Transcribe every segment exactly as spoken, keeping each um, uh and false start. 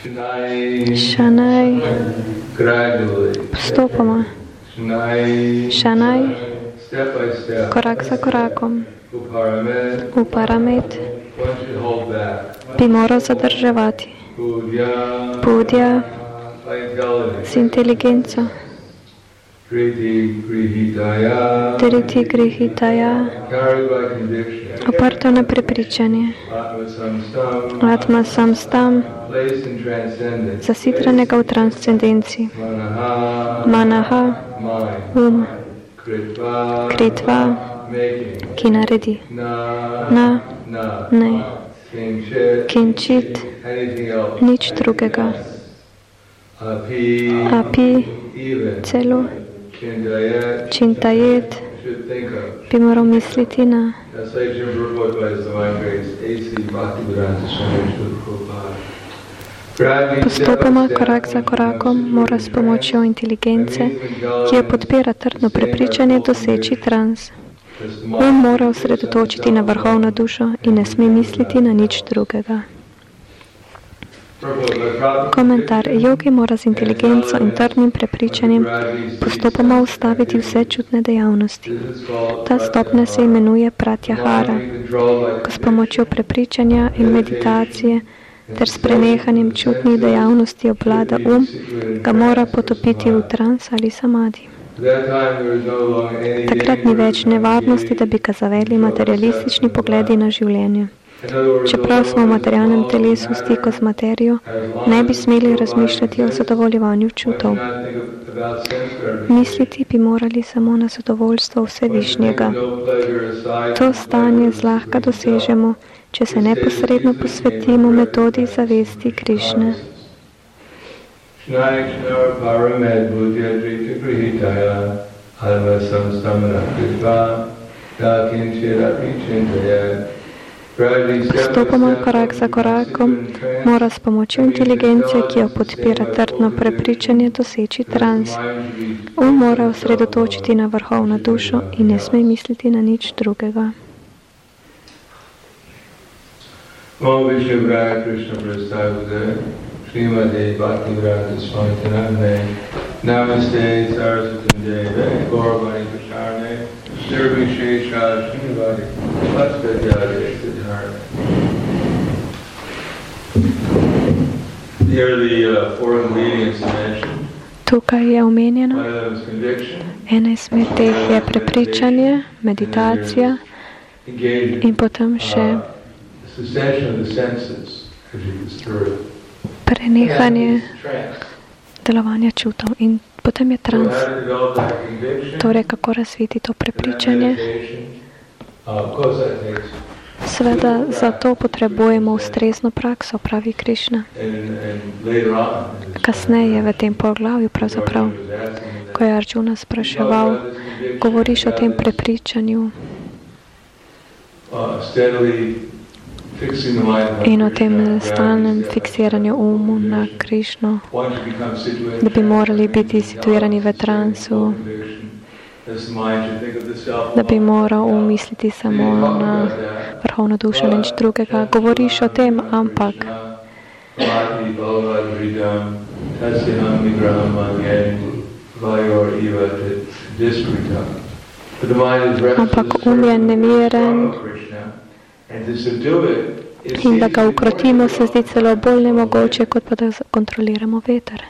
Šanaj, postopoma, šanaj, korak za korakom, uparamet, bi moral zadrževati, budja, z inteligenco, triti grihitaya, oprto na prepričanje, atma samstam, zasidranega v transcendenci, manaha, um, kritva, ki naredi, na, ne, kinčit, nič drugega, api, celo, čintajet, bi moral misliti na. Postopoma, korak za korakom, mora s pomočjo inteligence, ki jo podpira trdno prepričanje, doseči trans. On mora osredotočiti na vrhovno dušo in ne sme misliti na nič drugega. Komentar. Jogi mora z inteligenco in trdnim prepričanjem postopoma ustaviti vse čutne dejavnosti. Ta stopnja se imenuje pratyahara, ko s pomočjo prepričanja in meditacije ter s prenehanjem čutnih dejavnosti obvlada um, ga mora potopiti v trans ali samadi. Takrat ni več nevarnosti, da bi ga zavedli materialistični pogledi na življenje. Čeprav smo v materialnem telesu v stiku z materijo, ne bi smeli razmišljati o zadovoljevanju čutov. Misliti bi morali samo na zadovoljstvo Vsevišnjega. To stanje zlahka dosežemo, če se neposredno posvetimo metodi zavesti Krišne. Postopoma, korak za korakom, mora s pomočjo inteligence, ki jo podpira trdno prepričanje, doseči trans. On mora osredotočiti na vrhovno dušo in ne sme misliti na nič drugega. Om Vishnu Praya Krishna Prasthavade Srimade Bhaktivedanta Swami Tanane Namaste Saraswati Deve Gauravani Prasarne Nirvishesha Srinivadi Bhaskadhyade Siddharne. Here are the uh, four ingredients mentioned. Tukaj je omenjeno. Ena izmed teh je prepričanje, meditacija in potem še prenehanje delovanja čutov in potem je trans. Torej, kako razviti to prepričanje? Seveda, zato potrebujemo ustrezno prakso, pravi Krišna. Kasneje v tem poglavju, pravzaprav, ko je Arjuna spraševal, govoriš o tem prepričanju in o tem stalnem fiksiranju umu na Krišno, da bi morali biti situirani v transu, da bi moral umisliti samo na vrhovno dušo, nič drugega. Govoriš o tem, ampak ampak um je nemiren in da ga ukrotimo se zdi celo bolj nemogoče, kot pa da kontroliramo veter.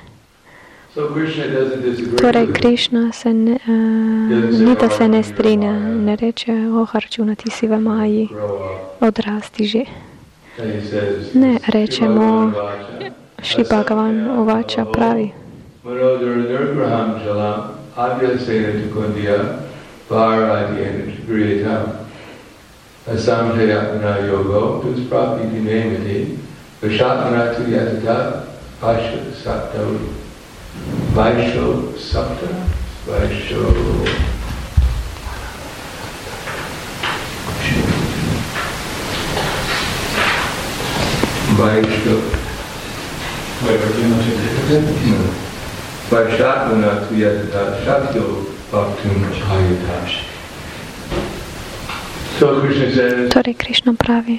Torej, Krišna se ne, uh, ni da se ne strinja, ne reče, oh, Arjuna, ti si v Maji, odrasti že. Ne, rečemo, Šri Bhagavan Ovača pravi. Asamjayatmana yogo tusprapiti nemati vashatmanatu yatata vasho sapta vaisho sapta vaisho vaisho vashatmanatu yatata shakyo bhaktum chayatash. Torej, Krišna pravi,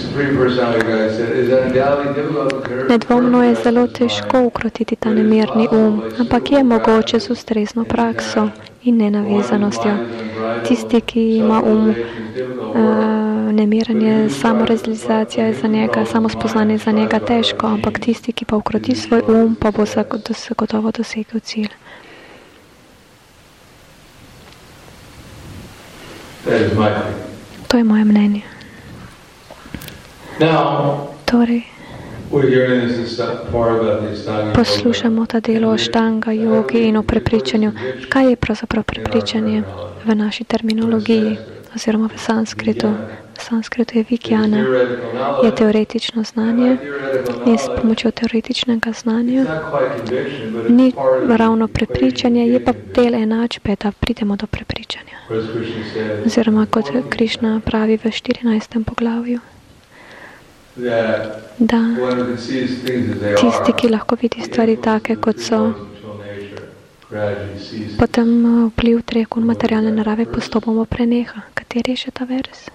nedvomno je zelo težko ukrotiti ta nemirni um, ampak je mogoče z ustrezno prakso in nenavezanostjo. Tisti, ki ima um, uh, nemiren je, samorealizacija je za njega, samo spoznanje je za njega težko, ampak tisti, ki pa ukroti svoj um, pa bo zagotovo dosegel cilj. To je moje mnenje. Torej, poslušamo ta delo o štanga, jogi in o prepričanju. Kaj je pravzaprav prepričanje v naši terminologiji oziroma v sanskritu? V sanskritu je vikjana, je teoretično znanje in s pomočjo teoretičnega znanja ni ravno prepričanje, je pa del enačbe, da pridemo do prepričanja. Oziroma, kot Krišna pravi v štirinajstem poglavju, da tisti, ki lahko vidi stvari take, kot so, potem vpliv treh gun materialne narave postopoma preneha. Kateri je še ta vers?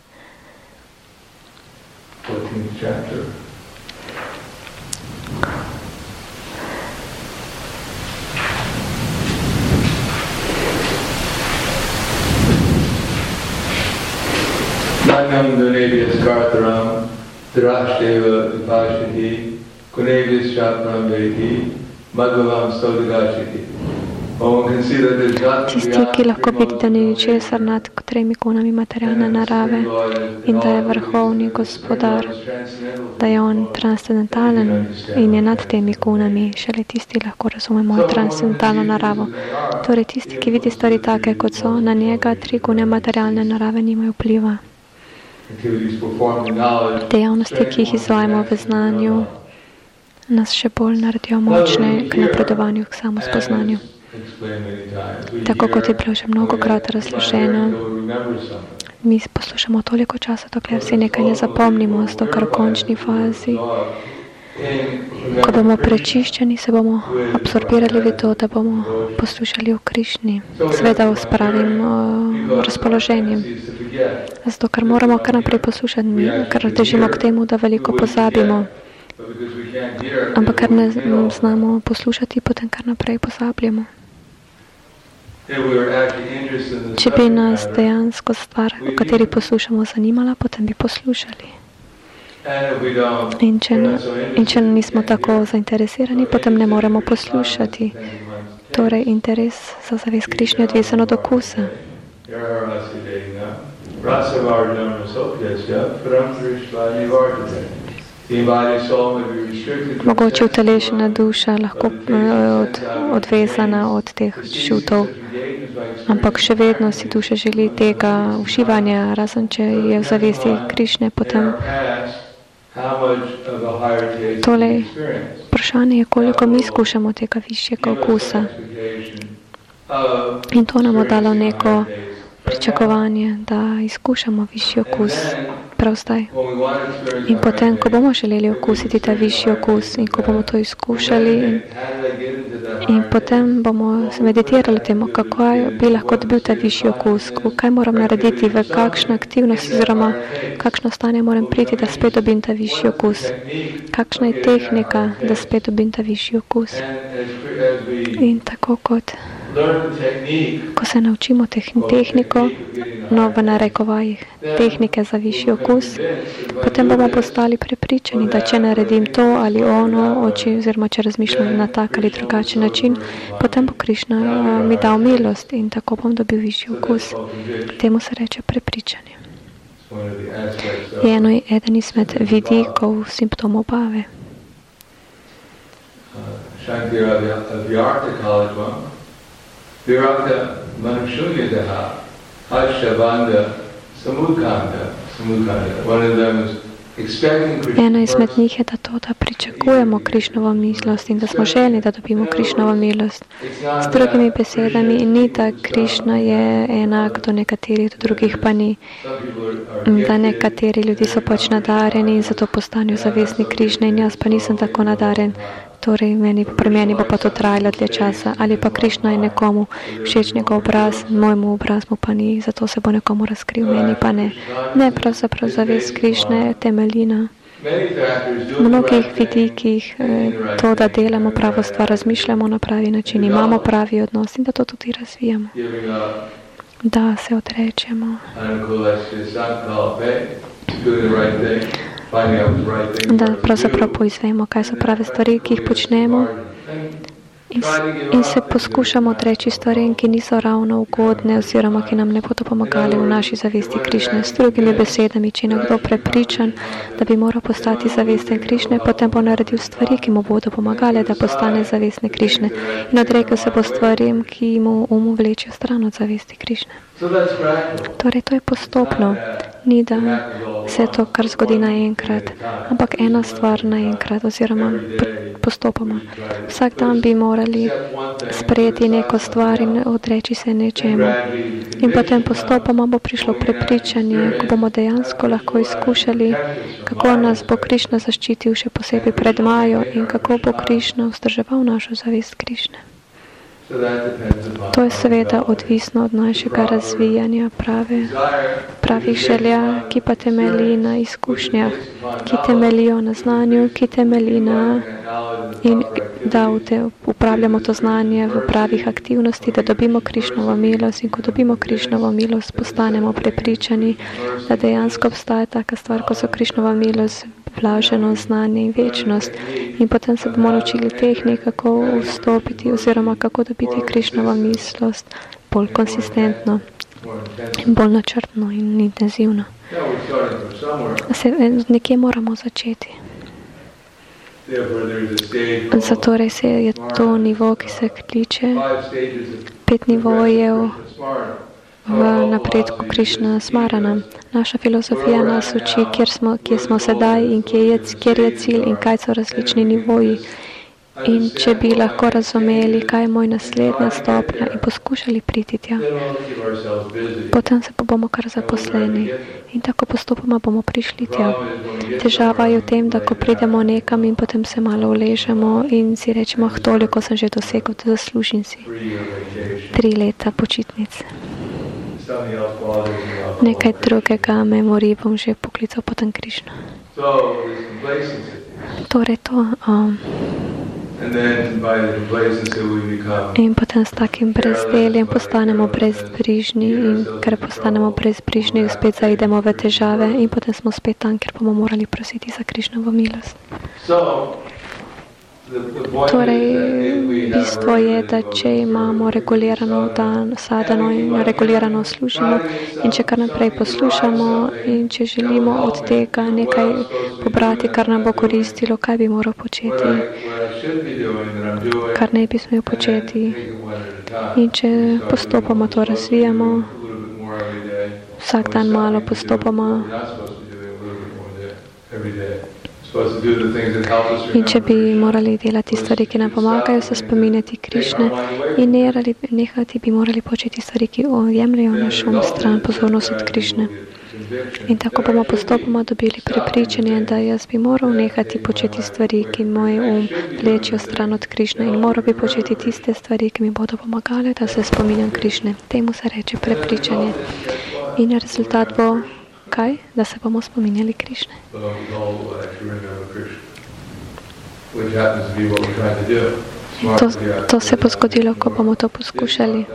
Nanyam dunebhyas kartaram drashteva vipashiti kunebhyas chapram vedi madhvavam sodagashiti. Tisti, ki lahko vidi, da ni ničesar nad tremi gunami materialne narave in da je vrhovni gospodar, da je on transcendentalen in je nad temi gunami, šele tisti lahko razume mojo transcendentalno naravo. Torej, tisti, ki vidi stvari take, kot so, na njega tri gune materialne narave nimajo vpliva. Dejavnosti, ki jih izvajamo v znanju, nas še bolj naredijo močne k napredovanju, k samospoznanju. Tako kot je bilo že mnogokrat razloženo, mi poslušamo toliko časa, dokler si nekaj ne zapomnimo, zato kar v končni fazi, ko bomo prečiščeni, se bomo absorbirali v to, da bomo poslušali o Krišni, seveda s pravim uh, razpoloženjem. Zato, ker moramo kar naprej poslušati, ker težimo k temu, da veliko pozabimo. Ampak ker ne znamo poslušati, potem kar naprej pozabljamo. Če bi nas dejansko stvar, o kateri poslušamo, zanimala, potem bi poslušali. In če, in če nismo tako zainteresirani, potem ne moremo poslušati. Torej, interes za zavest Krišne je odvisen od okusa. Mogoče utelešena duša lahko od, odvezana od teh čutov, ampak še vedno si duša želi tega uživanja, razen če je v zavesti Krišne, potem tole vprašanje je, koliko mi skušamo tega višjega okusa. In to nam je dalo neko pričakovanje, da izkušamo višji okus prav zdaj. In potem, ko bomo želeli okusiti ta višji okus in ko bomo to izkušali in, in potem bomo meditirali temu, kako bi lahko dobil ta višji okus, kaj moram narediti, v kakšno aktivnost oziroma kakšno stanje moram priti, da spet dobim ta višji okus. Kakšna je tehnika, da spet dobim ta višji okus. In tako kot ko se naučimo tehniko, no v narekovajih tehnike za višji okus, potem bomo postali prepričani, da če naredim to ali ono, oči, oziroma če razmišljam na tak ali drugačen način, potem bo Krišna uh, mi dal milost in tako bom dobil višji okus. Temu se reče prepričanje. Je eno eden izmed vidikov simptomov bave. Virakta manushunyadah hashabanda samukanda samukanda. One of them is expecting Krishna. Ena izmed njih je da to, da pričakujemo Krišnovo milost in da smo željni, da dobimo Krišnovo milost. S drugimi besedami, ni da Krišna je enak do nekaterih, do drugih pa ni. Da nekateri ljudi so pač nadarjeni in zato postanejo zavestni Krišne in jaz pa nisem tako nadaren. torej meni, pri meni bo pa to trajalo dlje časa, ali pa Krišna je nekomu všeč njegov obraz, mojemu obraz mu pa ni, zato se bo nekomu razkril, meni pa ne. Ne, pravzaprav zavest Krišne temelji na mnogih vidikih, to, da delamo pravo stvar, razmišljamo na pravi način, imamo pravi odnos in da to tudi razvijamo. Da se odrečemo. Da pravzaprav poizvemo, kaj so prave stvari, ki jih počnemo in, in se poskušamo odreči stvarem, ki niso ravno ugodne oziroma ki nam ne bodo pomagali v naši zavesti Krišne. S drugimi besedami, če je nekdo prepričan, da bi moral postati zavesten Krišne, potem bo naredil stvari, ki mu bodo pomagale, da postane zavestne Krišne in odrekel se bo stvarem, ki mu umu vlečijo stran od zavesti Krišne. Torej, to je postopno. Ni, da se to kar zgodi naenkrat, ampak ena stvar naenkrat oziroma postopoma. Vsak dan bi morali sprejeti neko stvar in odreči se nečemu. In potem postopoma bo prišlo prepričanje, ko bomo dejansko lahko izkušali, kako nas bo Krišna zaščitil še posebej pred Majo in kako bo Krišna vzdrževal našo zavest Krišne. To je seveda odvisno od našega razvijanja prave, pravih želja, ki pa temelji na izkušnjah, ki temeljijo na znanju, ki temelji na in da upravljamo to znanje v pravih aktivnosti, da dobimo Krišnovo milost in ko dobimo Krišnovo milost, postanemo prepričani, da dejansko obstaja taka stvar, ko so Krišnova milost, blaženo znanje in večnost. In potem se bomo naučili tehnik, kako vstopiti oziroma kako dobiti Krišnovo milost bolj konsistentno, bolj načrtno in intenzivno. Se, nekje moramo začeti. Zato res je to nivo, ki se kliče pet nivojev v napredku Krišna Smarana. Naša filozofija nas uči, kjer smo, kje smo sedaj in kje je, kjer je cilj in kaj so različni nivoji. In če bi lahko razumeli, kaj je moj naslednja stopnja in poskušali priti tja, potem se pa bomo kar zaposleni in tako postopoma bomo prišli tja. Težava je v tem, da ko pridemo nekam in potem se malo uležemo in si rečemo, toliko sem že dosegel, da zaslužim si tri leta počitnice. Nekaj drugega me mori, bom že poklical potem Krišno. Torej to. Um, in potem s takim brezdeljem postanemo brezbrižni in ker postanemo brezbrižni, spet zaidemo v težave in potem smo spet tam, ker bomo morali prositi za Krišnovo milost. Torej, bistvo je, da če imamo regulirano dan, sadano in regulirano služimo in če kar naprej poslušamo in če želimo od tega nekaj pobrati, kar nam bo koristilo, kaj bi moral početi, kar ne bi smel početi. In če postopoma to razvijamo, vsak dan malo postopoma, in če bi morali delati stvari, ki nam pomagajo, se spominjati Krišne in nerali, nehati bi morali početi stvari, ki jemljajo naš um stran, pozornost od Krišne. In tako bomo postopoma dobili prepričanje, da jaz bi moral nehati početi stvari, ki moj um vlečijo stran od Krišne in moral bi početi tiste stvari, ki mi bodo pomagale, da se spominjam Krišne. Temu se reče prepričanje. In rezultat bo kaj? Da se bomo spominjali Krišne. To, to se bo zgodilo, ko bomo to poskušali.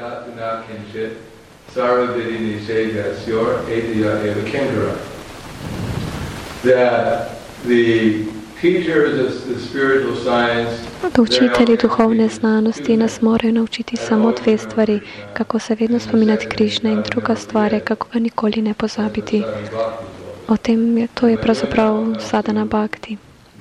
Učitelji duhovne znanosti nas morajo naučiti samo dve stvari, kako se vedno spominjati Krišne in druga stvar je, kako ga nikoli ne pozabiti. O tem je, to je pravzaprav sadhana bhakti.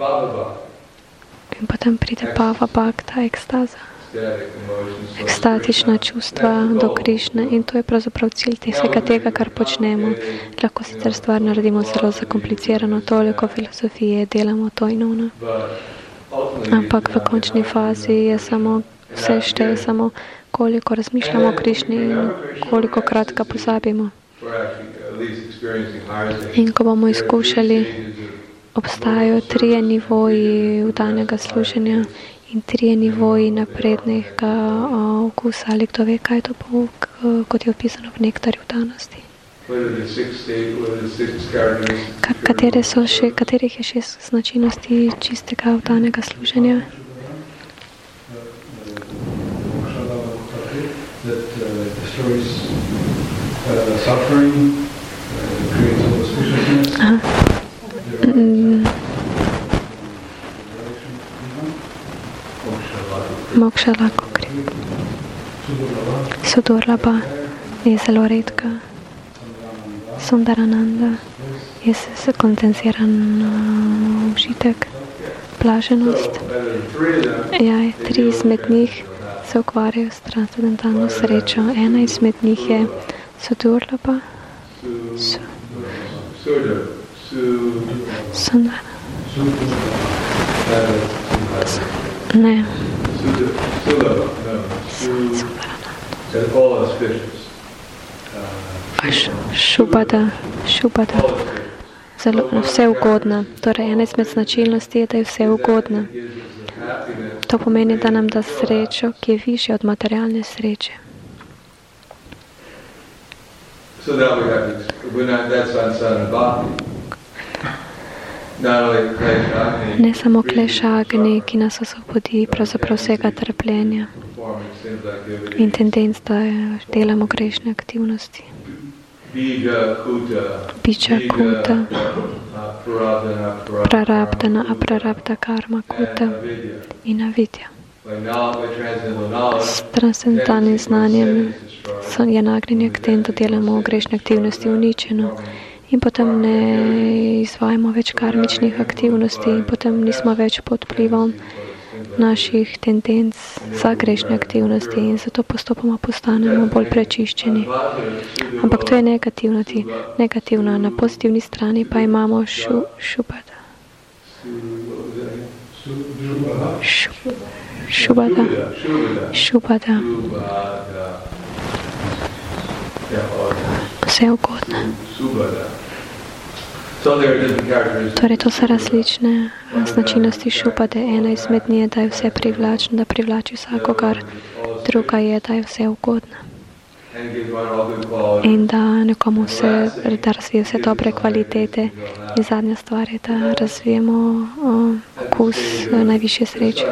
In potem pride bhava bhakta, ekstaza. Ekstatična čustva do Krišne in to je pravzaprav cilj vsega tega, kar počnemo. Lahko sicer stvar naredimo zelo zakomplicirano, toliko filozofije, delamo to in ono. Ampak v končni fazi je samo, vse šteje samo, koliko razmišljamo o Krišni in koliko kratka pozabimo. In ko bomo izkušali obstajajo trije nivoji vdanega služenja in trije nivoji naprednega uh, okusa, ali kdo ve, kaj je to pouk, uh, kot je opisano v nektarju vdanosti. Ka, katere so še, katerih je šest značilnosti čistega vdanega služenja? Aha. Mm. Moksha lahko kri. Sudurlaba je zelo redka. Sundarananda je kondenziran uh, užitek, blaženost. Ja, tri izmed njih se ukvarjajo s transcendentalno srečo. Ena izmed njih je Sudurlaba. Su. Sundara. Ne. Šubada, šubada, zelo vse ugodna. Torej, ena izmed značilnosti je, da je vse ugodna. To pomeni, da nam da srečo, ki je višja od materialne sreče. Ne samo klešagni, ki nas osvobodi pravzaprav vsega trpljenja in tendenc, da delamo grešne aktivnosti. Biča kuta, prarabdana, aprarabda karma kuta in avidya. S transcendentalnim znanjem je nagnjenje k tem, da delamo grešne aktivnosti uničeno in potem ne izvajamo več karmičnih aktivnosti in potem nismo več pod vplivom naših tendenc za grešne aktivnosti in zato postopoma postanemo bolj prečiščeni. Ampak to je negativno. negativno. Na pozitivni strani pa imamo šu, šubada. Šu, šubada. Šubada. Vse ugodno. Torej, to so različne značilnosti šubade. Ena izmed njih je, da je vse privlačno, da privlači vsakogar. Druga je, da je vse ugodno. In da nekomu vse, da razvije vse dobre kvalitete. In zadnja stvar je, da razvijemo uh, okus uh, najvišje sreče.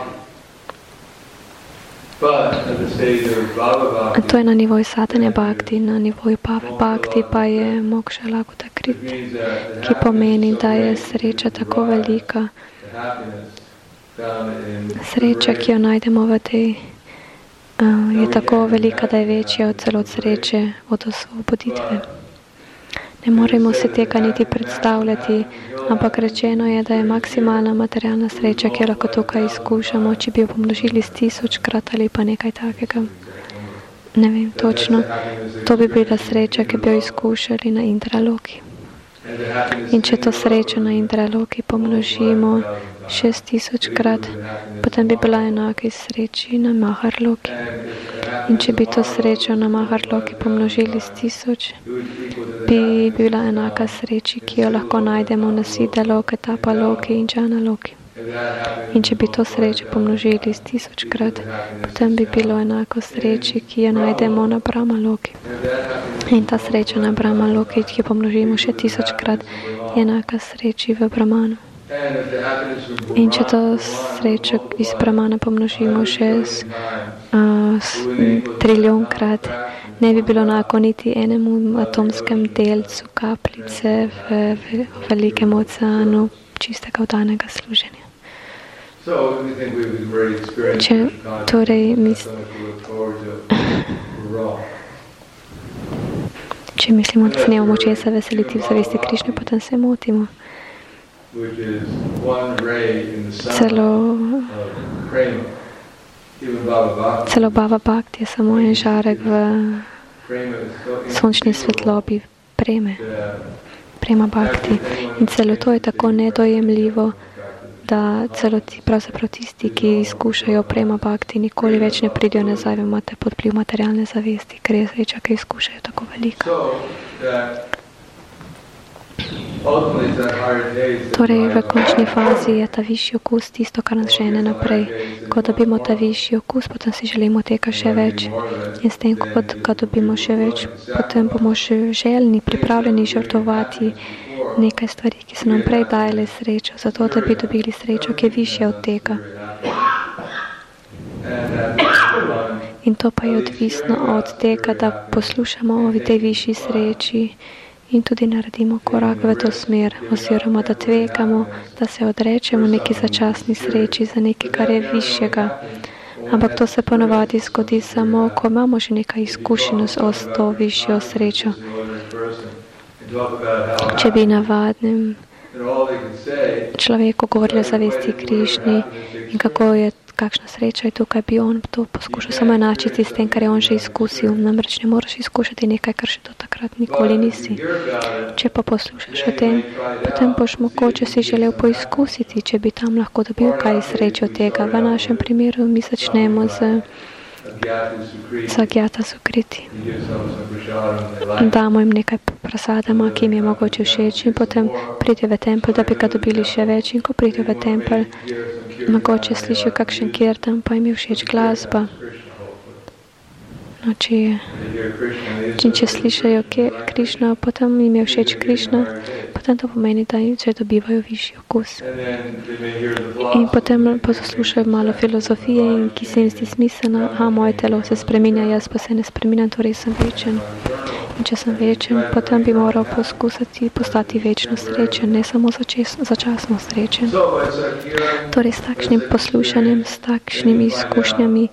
To je na nivoju satanja bhakti, na nivoju bhava bhakti pa je moksha lakuta krit, ki pomeni, da je sreča tako velika. Sreča, ki jo najdemo v tej, uh, je tako velika, da je večja od celo od sreče, od osvoboditve. Ne moremo se tega niti predstavljati, ampak rečeno je, da je maksimalna materialna sreča, ki jo lahko tukaj izkušamo, če bi jo pomnožili s tisočkrat ali pa nekaj takega. Ne vem točno. To bi bila sreča, ki bi jo izkušali na Indraloki. In če to srečo na Indraloki pomnožimo šest tisočkrat, potem bi bila enaka sreči na Maharloki. In če bi to srečo na Maharloki pomnožili s tisoč, bi bila enaka sreči, ki jo lahko najdemo na Siddhaloki, Tapaloki in Džanaloki. In če bi to srečo pomnožili s tisočkrat, potem bi bilo enako sreči, ki jo najdemo na Brahmaloki. In ta sreča na Brahmaloki, ki jo pomnožimo še tisočkrat, je enaka sreči v Brahmanu. In če to srečo iz Brahmana pomnožimo še s, uh, s triljonkrat, ne bi bilo enako niti enemu atomskem delcu kapljice v, v, v velikem oceanu čistega vdanega služenja. Če torej mis... Če mislimo, da se nemamo česa veseliti v zavesti Krišne, potem se motimo. Celo, celo Bhava Bhakti je samo en žarek v sončni svetlobi preme, prema Bhakti. In celo to je tako nedojemljivo, da celo ti, pravzaprav tisti, ki izkušajo prema Bhakti, nikoli več ne pridijo nazaj pod vpliv materialne zavesti, ker je sreča, ki izkušajo tako veliko. Torej, v končni fazi je ta višji okus tisto, kar nas žene naprej. Ko dobimo ta višji okus, potem si želimo tega še več. In s tem, ko ga dobimo še več, potem bomo še željni, pripravljeni žrtvovati nekaj stvari, ki so nam prej dajale srečo, zato da bi dobili srečo, ki je višja od tega. In to pa je odvisno od tega, da poslušamo o tej višji sreči in tudi naredimo korak v to smer, oziroma da tvegamo, da se odrečemo neki začasni sreči za nekaj, kar je višjega. Ampak to se ponovadi zgodi samo, ko imamo že nekaj izkušenj s to višjo srečo. Če bi navadnim človeku govorili o zavesti Krišni in kako je, kakšna sreča je tukaj, bi on to poskušal samo enačiti s tem, kar je on že izkusil. Namreč ne moraš izkušati nekaj, kar še do takrat nikoli nisi. Če pa poslušaš o tem, potem boš mogoče si želel poizkusiti, če bi tam lahko dobil kaj sreče od tega. V našem primeru mi začnemo z Sagyata Sukriti. Damo jim nekaj prasadama, ki jim je mogoče všeč, in potem pridejo v tempelj, da bi ga dobili še več. In ko pridejo v tempelj, mogoče slišijo kakšen kirtan, pa jim je všeč glasba. No, če, če, če slišajo Krišna, potem jim je všeč Krišna, potem to pomeni, da če dobivajo višji okus. In potem poslušajo malo filozofije, in ki se jim zdi smiselno, a moje telo se spreminja, jaz pa se ne spreminjam, torej sem večen. In če sem večen, potem bi moral poskusiti postati večno srečen, ne samo začas, začasno srečen. Torej s takšnim poslušanjem, s takšnimi izkušnjami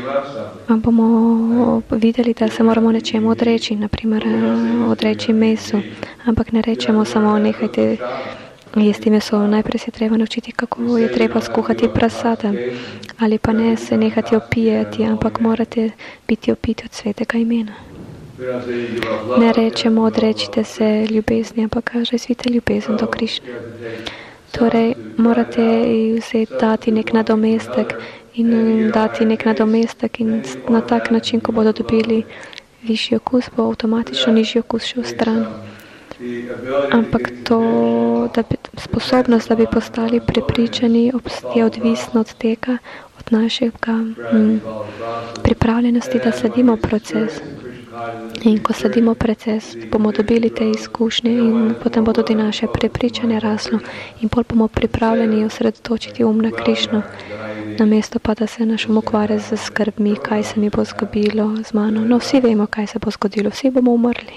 bomo videli, da se moramo nečemu odreči, naprimer odreči mesu, ampak ne rečemo samo nehajte jesti meso, najprej se treba naučiti, kako je treba skuhati prasada, ali pa ne se nehati opijati, ampak morate biti opiti od svetega imena. Ne rečemo odrečite se ljubezni, ampak razvijte ljubezen do Krišne. Torej morate vzeti dati nek nadomestek in dati nek nadomestek in na tak način, ko bodo dobili višji okus, bo avtomatično nižji okus šel stran. Ampak to, da bi, sposobnost, da bi postali prepričani, je odvisno od tega, od našega m, pripravljenosti, da sledimo proces. In ko sledimo proces, bomo dobili te izkušnje in potem bo tudi naše prepričanje raslo in bolj bomo pripravljeni osredotočiti um na Krišno, namesto pa, da se naš um ukvarja z skrbmi, kaj se mi bo zgodilo z mano. No, vsi vemo, kaj se bo zgodilo, vsi bomo umrli.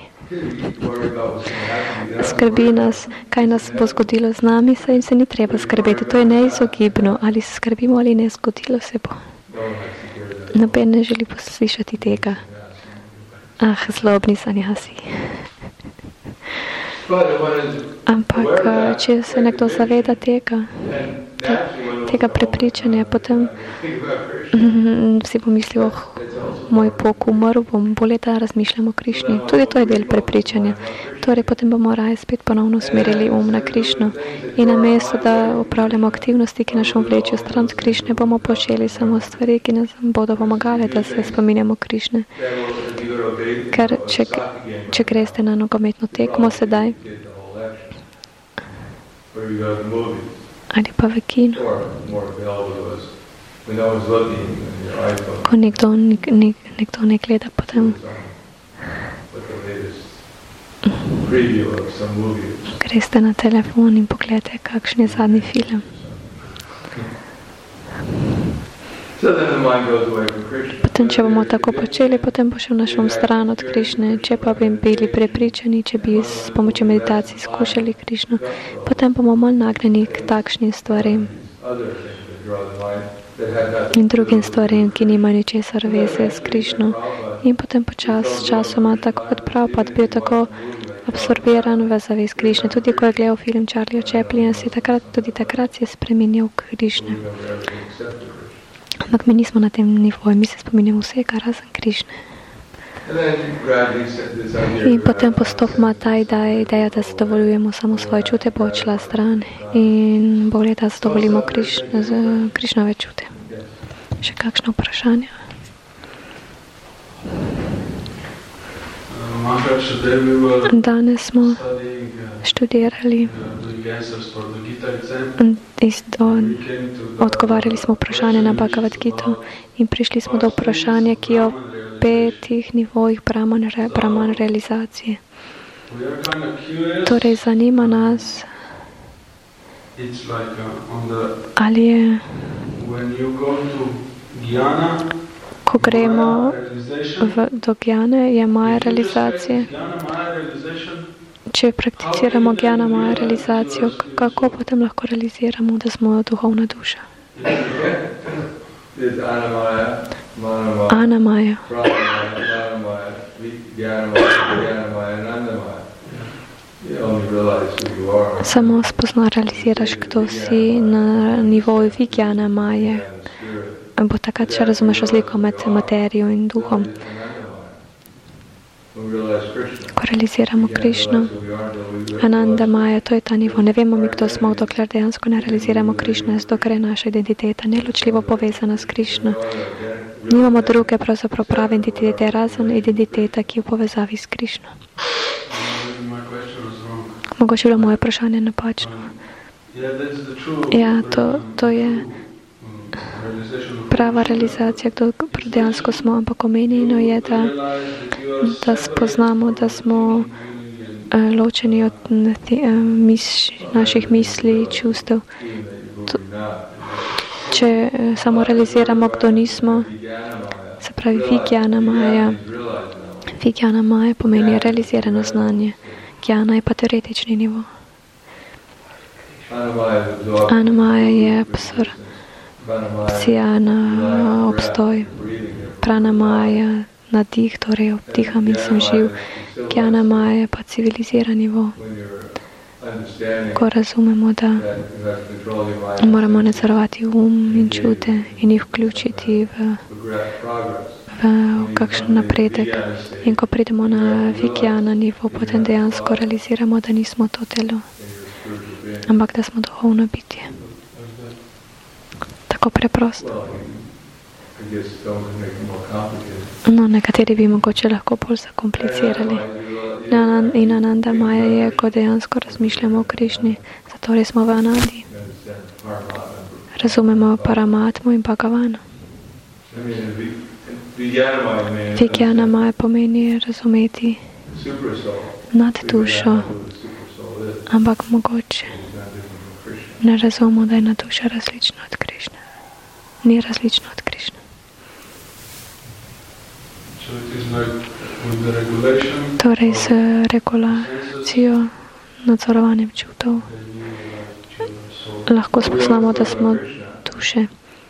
Skrbi nas, kaj nas bo zgodilo z nami, in se ni treba skrbeti. To je neizogibno, ali se skrbimo ali ne, zgodilo se bo. Noben ne želi poslušati tega. Ah, zlobni sanjasi. Ampak, če se nekdo zaveda tega, te, tega prepričanja, potem mm, si bo mislil, oh, moj Bog umrl, bom bolje, da razmišljam o Krišni. Tudi to je del prepričanja. Torej, potem bomo raje spet ponovno usmerili um na Krišno. In namesto, da upravljamo aktivnosti, ki nas vlečijo stran od Krišne, bomo počeli samo stvari, ki nas bodo pomagale, da se spominjamo Krišne. Ker če, če greste na nogometno tekmo sedaj, ali pa v kino, ko nekdo, nek, nek, nekdo ne gleda, potem greste na telefon in pogledate, kakšen je zadnji film. Potem, če bomo tako počeli, potem bo šel naš um stran od Krišne. Če pa bi bili prepričani, če bi s pomočjo meditacij skušali Krišno, potem bomo manj nagnjeni k takšnim stvarem in drugim stvarem, ki nimajo ničesar veze s Krišno. In potem počas časoma, tako kot Prabhupada, bil tako absorbiran v zavest Krišne. Tudi ko je gledal film Charlie Chaplina, si takrat, tudi takrat se je spremenil Krišne. Ampak mi nismo na tem nivoju, mi se spominjamo vsega razen Krišne. In potem postopoma ta ideja, da zadovoljujemo samo svoje čute, bo odšla stran in bolje, da zadovoljimo Krišne, Krišnove čute. Še kakšno vprašanje? Danes smo študirali. Odgovarjali smo vprašanje na Bhagavad Gita in prišli smo do vprašanja, ki je o petih nivojih Brahman, re, Brahman realizacije. Torej, zanima nas, ali je, ko gremo v, do Gjane, je Maja realizacije. Če prakticiramo Gjana Maja realizacijo, kako potem lahko realiziramo, da smo duhovna duša? Ana Maja. Samo spozna realiziraš, kdo si na nivoju Vigyana Maje. Bo takrat še razumeš razliko med materijo in duhom. Ko realiziramo Krišno, Ananda Maja, to je ta nivo. Ne vemo mi, kdo smo, dokler dejansko ne realiziramo Krišno, dokler je naša identiteta neločljivo povezana s Krišno. Nimamo druge pravzaprav prave identitete, razen identiteta, ki je v povezavi s Krišno. Mogoče bilo moje vprašanje napačno. Ja, to, to je prava realizacija, kdo dejansko smo, ampak omenjeno je, da, da spoznamo, da smo uh, ločeni od uh, mis, naših misli, čustev. To, če uh, samo realiziramo, kdo nismo, se pravi Vigyana Maja. Vigyana Maja pomeni realizirano znanje. Gjana je pa teoretični nivo. Anamaya je absor. Psijana, obstoj. Pranamaya, nadih, torej obdiham in sem živ. Gjana Maja je pa civiliziran nivo. Ko razumemo, da moramo nadzorovati um in čute in jih vključiti v, v, v kakšen napredek. In ko pridemo na Vigyana nivo, potem dejansko realiziramo, da nismo to telo, ampak da smo duhovno bitje. Tako preprosto. No, nekateri bi mogoče lahko bolj zakomplicirali. In Ananda Maja je, ko dejansko razmišljamo o Krišni, zato res smo v Anandi. Razumemo Paramatmo in Bhagavana. Vigyana Maja pomeni razumeti nad dušo, ampak mogoče ne razumemo, da je nad duša različna od Krišne. Ni različna od Krišne. Torej, s regulacijo, nadzorovanjem čutov lahko spoznamo, da smo duše.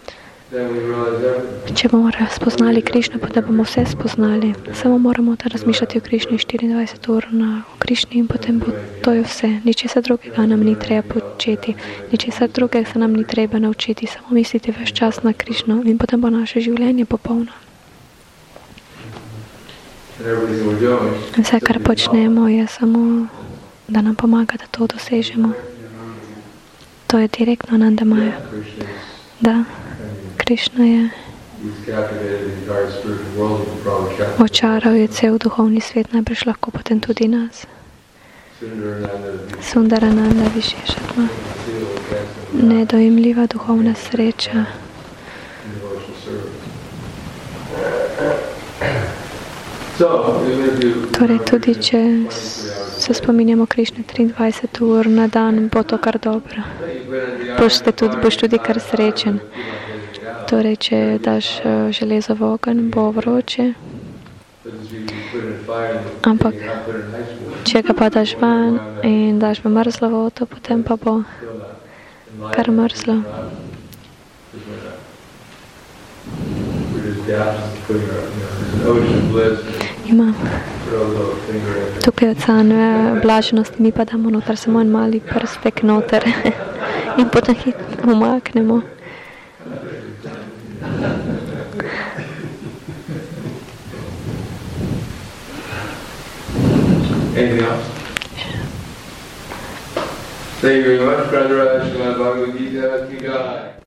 Če bomo spoznali Krišno, potem bomo vse spoznali. Samo moramo da razmišljati o Krišni štiriindvajset ur na o Krišni in potem bo to je vse. Ničesar drugega nam ni treba početi. Ničesar drugega se nam ni treba naučiti. Samo misliti ves čas na Krišno in potem bo naše življenje popolno. Vse, kar počnemo, je samo, da nam pomaga, da to dosežemo. To je direktno Ananda Maja. Da, Krišna je očaral je cel duhovni svet, najbrž lahko potem tudi nas. Sundarananda Višešatma. Nedojemljiva duhovna sreča. Torej, tudi če se spominjamo Krišne triindvajset ur na dan, bo to kar dobro. Boš tudi, boš tudi kar srečen. Torej, če daš železo v ogenj, bo vroče. Ampak, če ga pa daš van in daš v mrzlo vodo, potem pa bo kar mrzlo. Imam. Tukaj je ocean blaženosti, mi pa damo noter samo en mali prstek noter in potem jih umaknemo. Anything else? Thank you very much, Brother Raj. Bhagavad Gita.